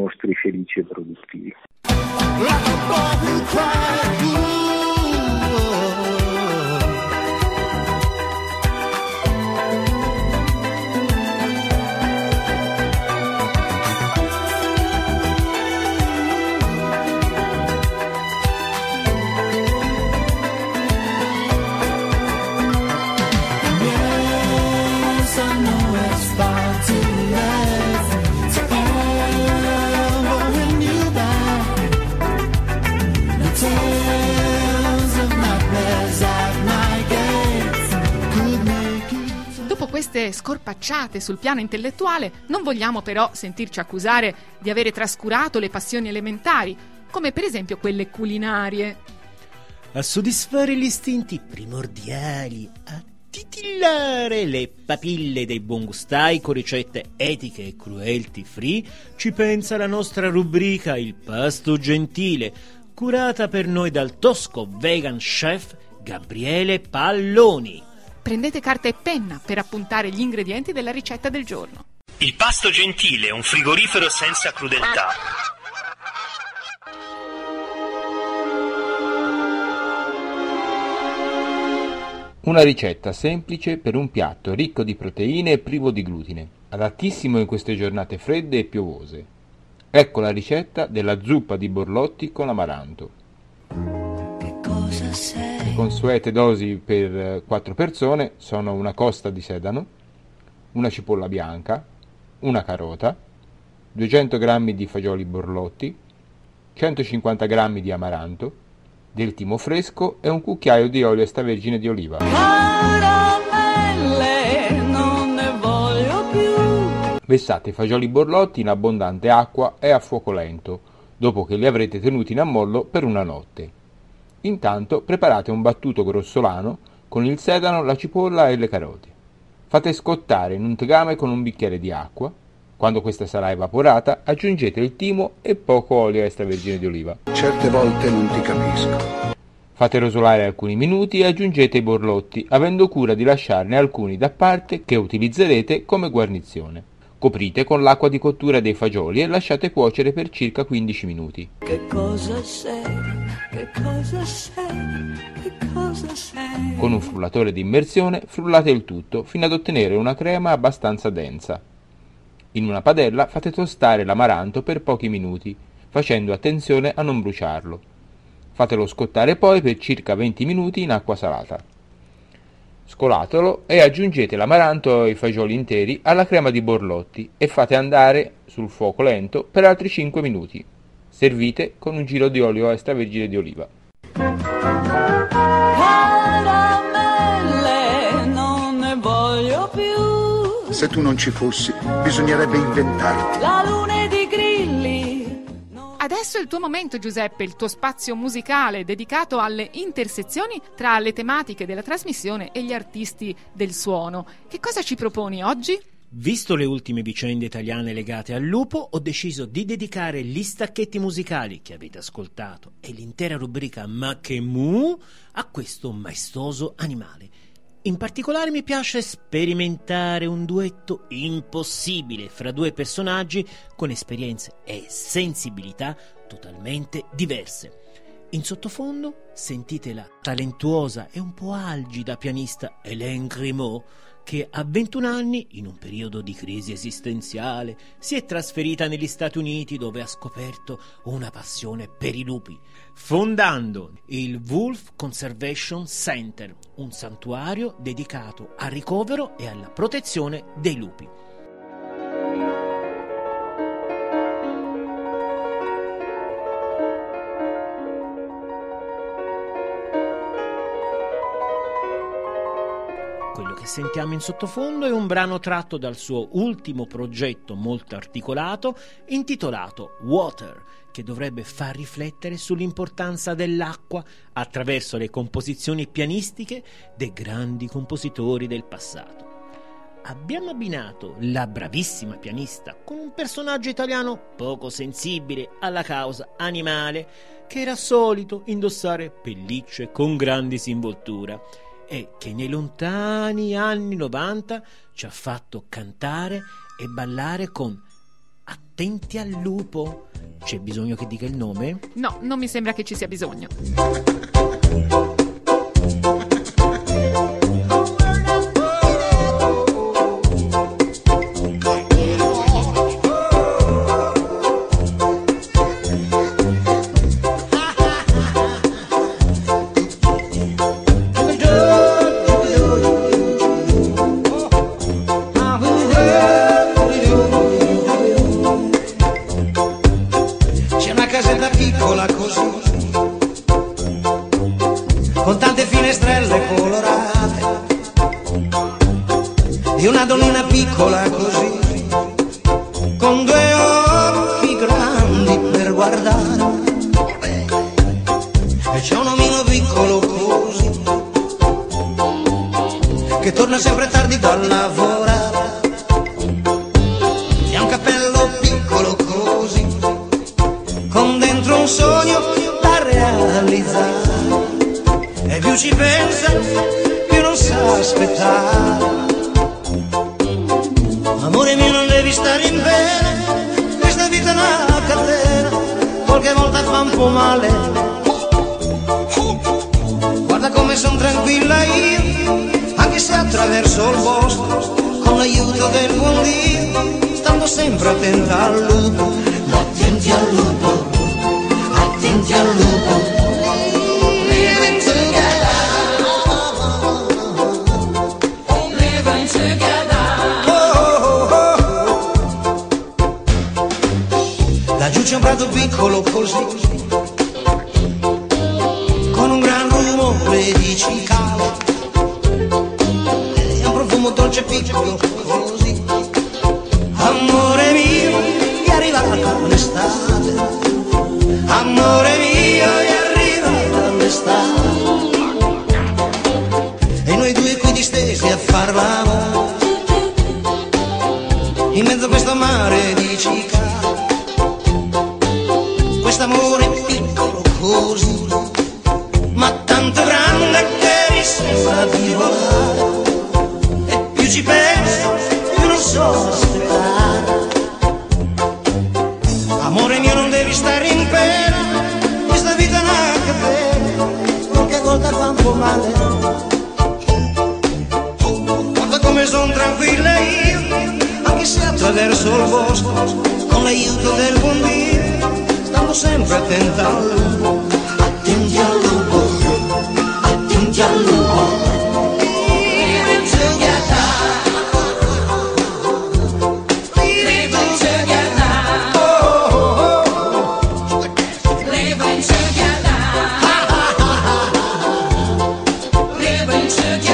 mostri felici e produttivi. Queste scorpacciate sul piano intellettuale, non vogliamo però sentirci accusare di avere trascurato le passioni elementari, come per esempio quelle culinarie. A soddisfare gli istinti primordiali, a titillare le papille dei buongustai con ricette etiche e cruelty free, ci pensa la nostra rubrica Il Pasto Gentile, curata per noi dal tosco vegan chef Gabriele Palloni. Prendete carta e penna per appuntare gli ingredienti della ricetta del giorno. Il Pasto Gentile, un frigorifero senza crudeltà. Una ricetta semplice per un piatto ricco di proteine e privo di glutine, adattissimo in queste giornate fredde e piovose. Ecco la ricetta della zuppa di borlotti con amaranto. Le consuete dosi per 4 persone sono una costa di sedano, una cipolla bianca, una carota, 200 g di fagioli borlotti, 150 g di amaranto, del timo fresco e un cucchiaio di olio extravergine di oliva. Caramelle, non ne voglio più. Versate i fagioli borlotti in abbondante acqua e a fuoco lento, dopo che li avrete tenuti in ammollo per una notte. Intanto preparate un battuto grossolano con il sedano, la cipolla e le carote. Fate scottare in un tegame con un bicchiere di acqua. Quando questa sarà evaporata, aggiungete il timo e poco olio extravergine di oliva. Certe volte non ti capisco. Fate rosolare alcuni minuti e aggiungete i borlotti, avendo cura di lasciarne alcuni da parte che utilizzerete come guarnizione. Coprite con l'acqua di cottura dei fagioli e lasciate cuocere per circa 15 minuti. Che cosa sei? Che cosa sei? Che cosa sei? Con un frullatore di immersione frullate il tutto fino ad ottenere una crema abbastanza densa. In una padella fate tostare l'amaranto per pochi minuti, facendo attenzione a non bruciarlo. Fatelo scottare poi per circa 20 minuti in acqua salata. Scolatelo e aggiungete l'amaranto e i fagioli interi alla crema di borlotti e fate andare sul fuoco lento per altri 5 minuti. Servite con un giro di olio extravergine di oliva. Caramelle, non ne voglio più. Se tu non ci fossi, bisognerebbe inventarti. La luna di grilli. Adesso è il tuo momento, Giuseppe, il tuo spazio musicale dedicato alle intersezioni tra le tematiche della trasmissione e gli artisti del suono. Che cosa ci proponi oggi? Visto le ultime vicende italiane legate al lupo, ho deciso di dedicare gli stacchetti musicali che avete ascoltato e l'intera rubrica Ma che mu a questo maestoso animale. In particolare mi piace sperimentare un duetto impossibile fra due personaggi con esperienze e sensibilità totalmente diverse. In sottofondo sentite la talentuosa e un po' algida pianista Hélène Grimaud, che a 21 anni, in un periodo di crisi esistenziale, si è trasferita negli Stati Uniti, dove ha scoperto una passione per i lupi, fondando il Wolf Conservation Center, un santuario dedicato al ricovero e alla protezione dei lupi. Quello che sentiamo in sottofondo è un brano tratto dal suo ultimo progetto molto articolato, intitolato Water, che dovrebbe far riflettere sull'importanza dell'acqua attraverso le composizioni pianistiche dei grandi compositori del passato. Abbiamo abbinato la bravissima pianista con un personaggio italiano poco sensibile alla causa animale, che era solito indossare pellicce con gran disinvoltura e che nei lontani anni 90 ci ha fatto cantare e ballare con Attenti al lupo. C'è bisogno che dica il nome? No, non mi sembra che ci sia bisogno. C'è una casetta piccola così, con tante finestrelle colorate, e una donnina piccola così, con due occhi grandi per guardare, e c'è un omino piccolo così, che torna sempre tardi da lavorare, e ha un cappello piccolo così, con dentro un sogno da realizzare, e più ci pensa più non sa aspettare. Amore mio, non devi stare in pena, questa vita è una catena, qualche volta fa un po' male. Guarda come son tranquilla io, anche se attraverso il bosco, con l'aiuto del buon Dio, stando sempre attenta al lupo. Ma attenti al lupo, attenti al lupo. Living together, living together. Laggiù c'è un prato piccolo così, con un gran rumore di cicale, e un profumo dolce piccolo così. Amore mio, è arrivata l'estate, amore mio, è arrivata l'estate, e noi due qui distesi a far l'amore, in mezzo a questo mare di cicale, quest'amore piccolo così, ma tanto grande che mi sembra di volare, e più ci penso più non so aspettare. Amore mio, non devi stare in pena, questa vita è una catena, qualche volta fa un po' male. Guarda come son tranquilla io, anche se attraverso il bosco, con l'aiuto del buon Dio, stando sempre attenta al lupo. Attenti al lupo, attenti al lupo. Living together, living together, living together, living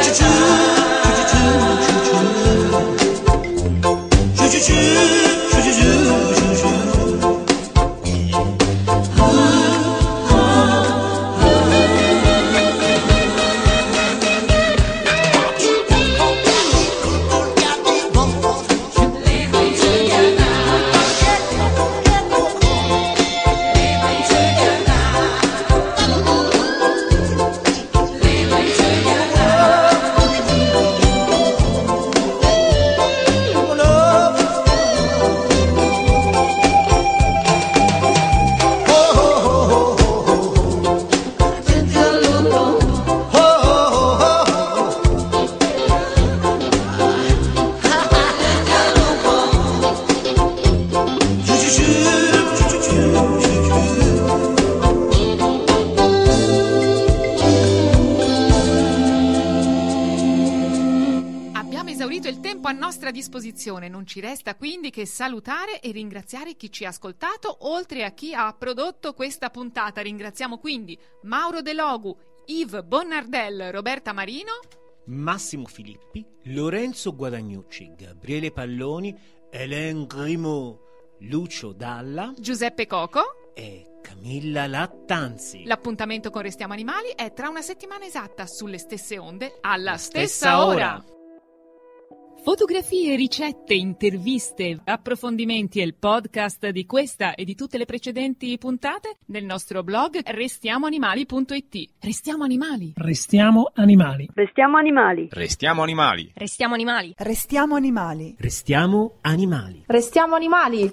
tempo a nostra disposizione, non ci resta quindi che salutare e ringraziare chi ci ha ascoltato, oltre a chi ha prodotto questa puntata. Ringraziamo quindi Mauro De Logu, Yves Bonnardel, Roberta Marino, Massimo Filippi, Lorenzo Guadagnucci, Gabriele Palloni, Hélène Grimaud, Lucio Dalla, Giuseppe Coco e Camilla Lattanzi. L'appuntamento con Restiamo Animali è tra una settimana esatta, sulle stesse onde, alla stessa ora. Fotografie, ricette, interviste, approfondimenti e il podcast di questa e di tutte le precedenti puntate nel nostro blog restiamoanimali.it. Restiamo animali. Restiamo animali. Restiamo animali. Restiamo animali. Restiamo animali. Restiamo animali. Restiamo animali. Restiamo animali.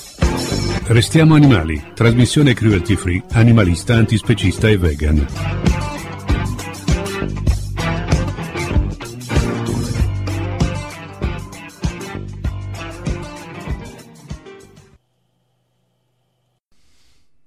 Restiamo animali, trasmissione cruelty free, animalista, antispecista e vegan.